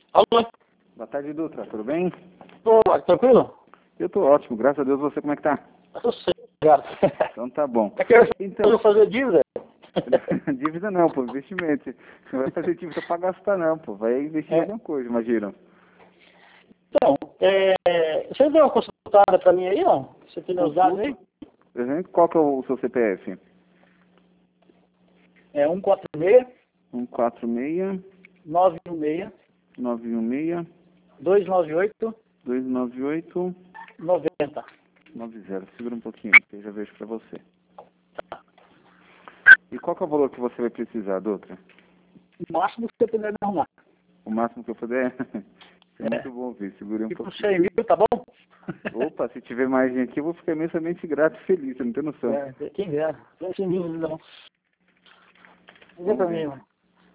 Alô? Boa tarde, Dutra. Tudo bem? Tô, tranquilo? Eu tô ótimo, graças a Deus. Você como é que tá? Eu sei, cara. Então tá bom. É que eu Então, vou fazer dívida? dívida não, pô, investimento. Não vai fazer dívida pra gastar não, pô. Vai investir em alguma coisa, imagina. Então, você deu uma consultada pra mim aí, não? Você tem meus dados aí? Exemplo, qual que é o seu CPF? É 146 146 916 916 298 298 90. 90. Segura um pouquinho, que eu já vejo pra você. E qual que é o valor que você vai precisar, Dutra? O máximo que você puder me arrumar. O máximo que eu puder? Isso é muito bom ouvir. Segura um Tipo pouquinho. 100 mil, tá bom? Opa, se tiver margem aqui, eu vou ficar imensamente grato e feliz, você não tem noção. Quem dera. 100 mil, não. Vê pra mim, mano.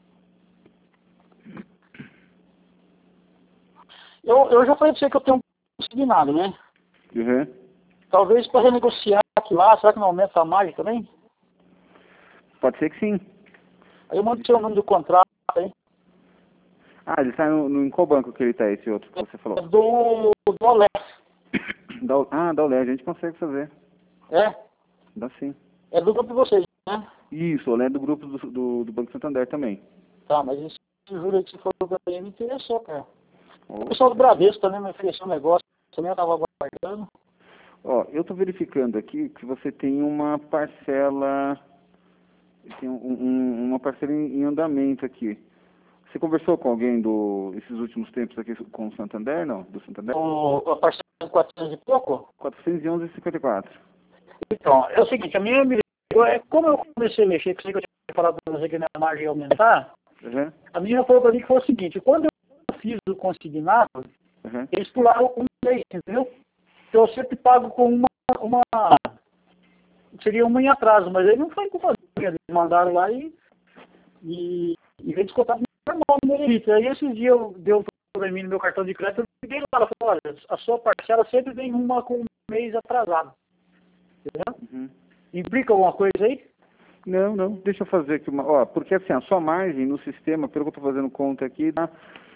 Eu já falei pra você que eu tenho um consignado, né? Uhum. Talvez para renegociar aqui lá, será que não aumenta a margem também? Pode ser que sim. Aí eu mando o seu nome do contrato aí. Ah, ele tá em qual banco que ele tá, esse outro que você É falou? do Olé. Da Olé, a gente consegue fazer. É? Dá sim. É do grupo de vocês, né? Isso, o Olé é do grupo do Banco Santander também. Tá, mas esse juro aí que você falou pra mim me interessou, cara. O Ó, pessoal do Bradesco também me ofereceu um negócio, também eu tava aguardando. ó, eu tô verificando aqui que você tem uma parcela, tem uma parcela em andamento aqui. Você conversou com alguém esses últimos tempos aqui com o Santander, não? Do Santander? A parcela de 400 e pouco? 411,54. Então, é o seguinte, a minha me ligou, como eu comecei a mexer, que eu sei que eu tinha falado pra você que a minha margem ia aumentar, Uhum, a minha falou pra mim que foi o seguinte, quando eu fiz o consignado, uhum. eles pularam um mês, entendeu? Então eu sempre pago com seria uma em atraso, mas aí não foi culpa minha, eles mandaram lá e veio descontar normal no meu limite. Aí esses dias deu um probleminha no meu cartão de crédito, eu liguei lá, ela falou, olha, a sua parcela sempre vem uma com um mês atrasado. Entendeu? Uhum. Implica alguma coisa aí? Não, não. Deixa eu fazer aqui uma. Ó, porque assim, a sua margem no sistema, pelo que eu estou fazendo conta aqui, dá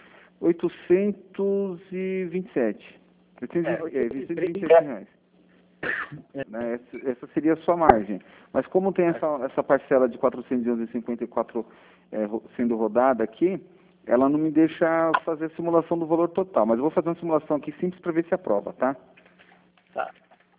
827. 827 reais. Né? Essa seria a sua margem. Mas como tem essa parcela de 411,54 sendo rodada aqui, ela não me deixa fazer a simulação do valor total. Mas eu vou fazer uma simulação aqui simples para ver se aprova, tá? Tá.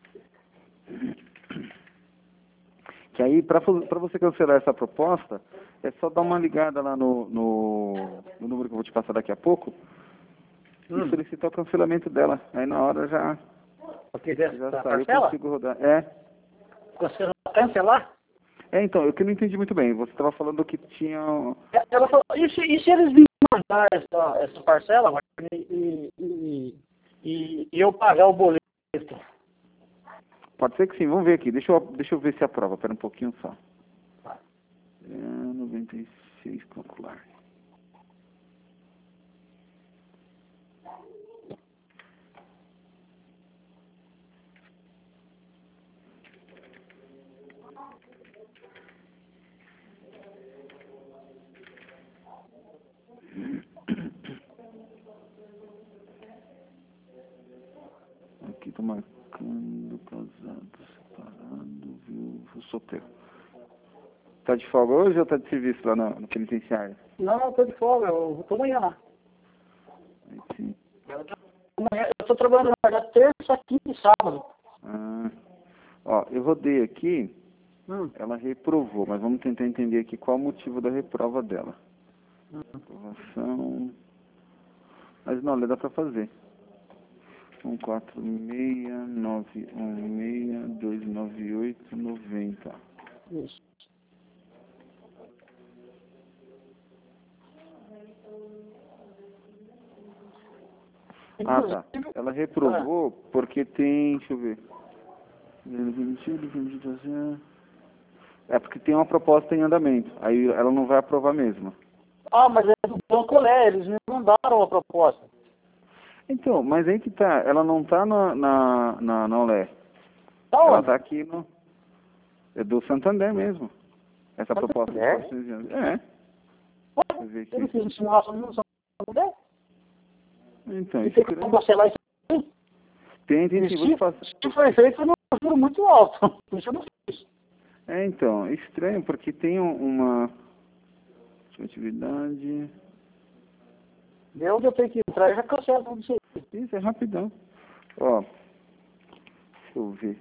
Que aí, para você cancelar essa proposta, é só dar uma ligada lá no número que eu vou te passar daqui a pouco e solicitar o cancelamento dela. Aí na hora já sai, eu consigo rodar. Cancelar? Então, eu que não entendi muito bem. Você estava falando que tinha... Ela falou, e se eles me mandar essa parcela e eu pagar o boleto? Pode ser que sim, vamos ver aqui. Deixa eu ver se aprova. Espera um pouquinho só. 96, calcular. Aqui tô marcando casado, separado, viúvo, solteiro. Tá de folga hoje ou tá de serviço lá no penitenciário? Não, eu tô de folga, eu tô amanhã lá. Aí sim. Eu tô trabalhando na terça, quinta e sábado. Ah, ó, eu rodei aqui, ela reprovou, mas vamos tentar entender aqui qual o motivo da reprova dela. Aprovação. Mas não, dá pra fazer. 146-916-298-90. Isso. Ah, tá. Ela reprovou porque tem, deixa eu ver. É porque tem uma proposta em andamento. Aí ela não vai aprovar mesmo. Ah, mas é do Banco Olé, eles me mandaram a proposta. Então, mas aí que tá. Ela não tá na Olé. Tá Ela onde? tá aqui no... É do Santander mesmo. Essa proposta de Santander? 400 anos. É. Deixa eu ver Eu não aqui. fiz simulação nenhuma, Santander? Então, E tem que parcelar isso aí. tem sim, vou te passar. Se foi feito, eu não juro muito alto. Por isso eu não fiz. Então, é estranho, porque tem uma atividade... De onde eu tenho que entrar, eu já cancelo tudo isso aí. Isso é rapidão. Ó, deixa eu ver.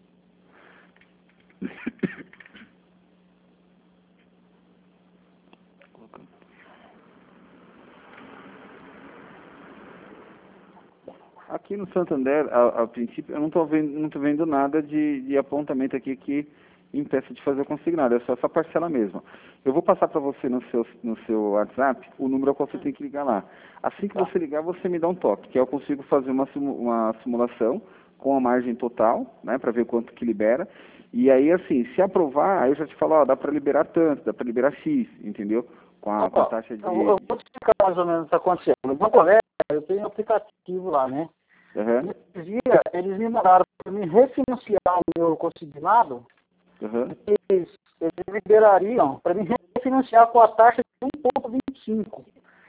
Aqui no Santander, a princípio, eu não tô vendo nada de apontamento aqui que impeça de fazer o consignado. É só essa parcela mesmo. Eu vou passar para você no seu WhatsApp o número ao qual você tem que ligar lá. Assim que você ligar, você me dá um toque, que eu consigo fazer uma simulação com a margem total, né, para ver quanto que libera. E aí, assim, se aprovar, aí eu já te falo, ó, dá para liberar tanto, dá para liberar X, entendeu? Com a taxa de... Eu vou te explicar mais ou menos o que está acontecendo. No meu colégio, eu tenho um aplicativo lá, né? Uhum. Nesse dia, eles me mandaram para me refinanciar o meu consignado. Uhum. Eles liberariam para me refinanciar com a taxa de 1,25.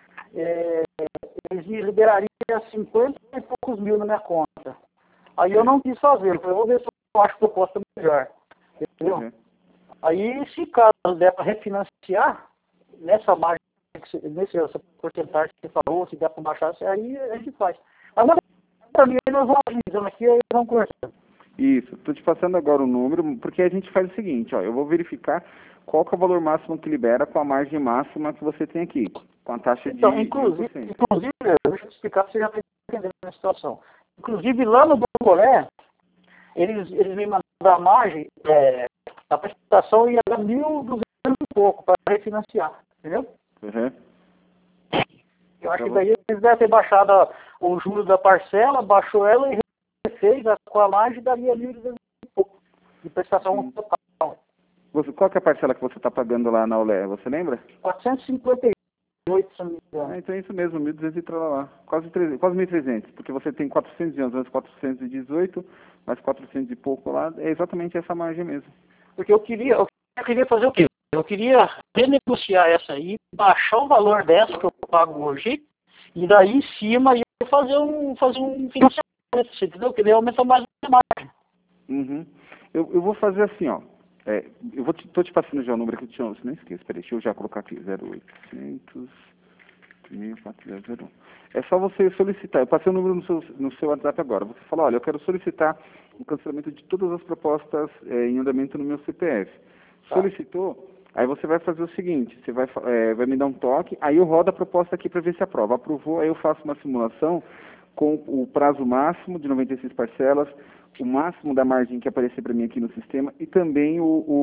Eles me liberariam 50 e poucos mil na minha conta. Aí eu não quis fazer. Eu falei, vou ver se eu acho proposta melhor. Entendeu? Uhum. Aí, se caso der para refinanciar, nessa margem, essa porcentagem que você falou, se der para baixar, aí a gente faz. Mas para mim, nós vamos agilizando aqui e vamos conversando. Isso, estou te passando agora o número, porque a gente faz o seguinte, ó, eu vou verificar qual que é o valor máximo que libera com a margem máxima que você tem aqui, com a taxa Então, de inclusive, 1%. deixa eu te explicar para você já está entendendo a situação. Inclusive, lá no Bongolé, eles me mandaram a margem, a prestação ia dar 1.200 e pouco para refinanciar, entendeu? Uhum. Eu acho que daí eles devem ter baixado o juros da parcela, baixou ela e fez com a margem daria 1.200 e pouco de prestação total. Qual que é a parcela que você está pagando lá na Olé, você lembra? 458, se não me engano. Então é isso mesmo, 1.200 e lá. Quase 1.300, porque você tem 411 menos 418, mais 400 e pouco lá, é exatamente essa margem mesmo. Porque eu queria fazer o quê? Eu queria renegociar essa aí, baixar o valor dessa que eu pago hoje, e daí em cima eu fazer um financiamento, entendeu? Que daí aumenta mais a margem. Uhum. Eu vou fazer assim, ó. Tô te passando já o número que eu te não esqueça, peraí, deixa eu já colocar aqui, 0800 6401. É só você solicitar, eu passei o número no seu WhatsApp agora, você fala, olha, eu quero solicitar o cancelamento de todas as propostas em andamento no meu CPF. Solicitou, aí você vai fazer o seguinte, você vai me dar um toque, aí eu rodo a proposta aqui para ver se aprova. Aprovou, aí eu faço uma simulação com o prazo máximo de 96 parcelas, o máximo da margem que aparecer para mim aqui no sistema e também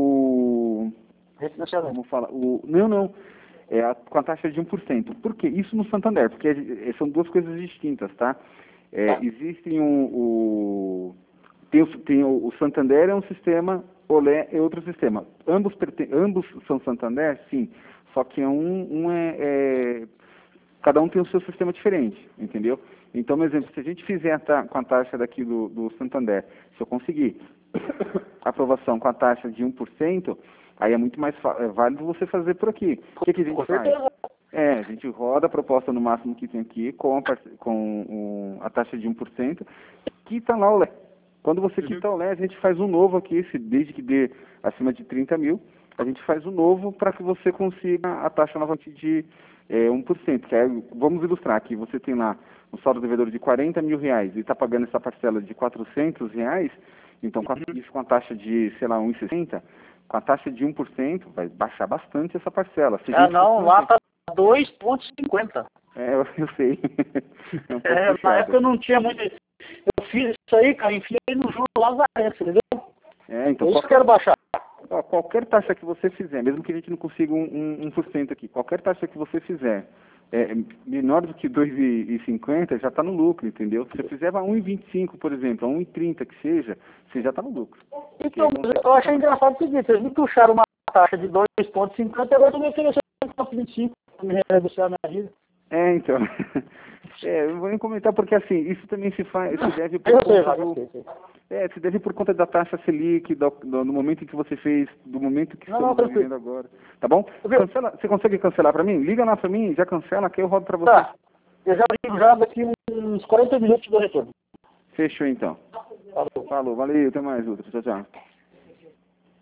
como fala, com a taxa de 1%. Por quê? Isso no Santander, porque são duas coisas distintas, tá? Existem o Santander é um sistema, Olé é outro sistema. Ambos são Santander, sim, só que cada um tem o seu sistema diferente, entendeu? Então, por exemplo, se a gente fizer com a taxa daqui do Santander, se eu conseguir aprovação com a taxa de 1%, aí é muito mais válido você fazer por aqui. O que a gente faz? A gente roda a proposta no máximo que tem aqui com a taxa de 1%, quita lá o Lé. Quando você quita o Lé, a gente faz um novo aqui, desde que dê acima de 30 mil, a gente faz um novo para que você consiga a taxa novamente de 1%. Que é, vamos ilustrar aqui, você tem lá um saldo devedor de 40 mil reais e está pagando essa parcela de 400 reais, então isso com a taxa de, sei lá, 1,60, com a taxa de 1%, vai baixar bastante essa parcela. Lá está 2,50. Eu sei. Na época eu não tinha muito. Eu fiz isso aí, cara, enfiei no juro lazarento, entendeu? Então, isso que eu quero baixar. Qualquer taxa que você fizer, mesmo que a gente não consiga 1% aqui, qualquer taxa que você fizer, menor do que 2,50 já está no lucro, entendeu? Se você fizer 1,25, por exemplo, 1,30 que seja, você já está no lucro. Então, eu achei engraçado o seguinte, eles me puxaram uma taxa de 2,50 e agora estão me oferecendo 1,25 para me renegociar a minha vida. Então. Eu vou comentar porque assim, isso também se deve por se deve por conta da taxa Selic, do momento em que você fez, do momento que estamos vivendo agora. Tá bom? Você consegue cancelar para mim? Liga lá para mim, já cancela que eu rodo para você. Tá. Eu já ligo já daqui uns 40 minutos do retorno. Fechou então. Falou. Falou, valeu, até mais, Ultra. Tchau, tchau.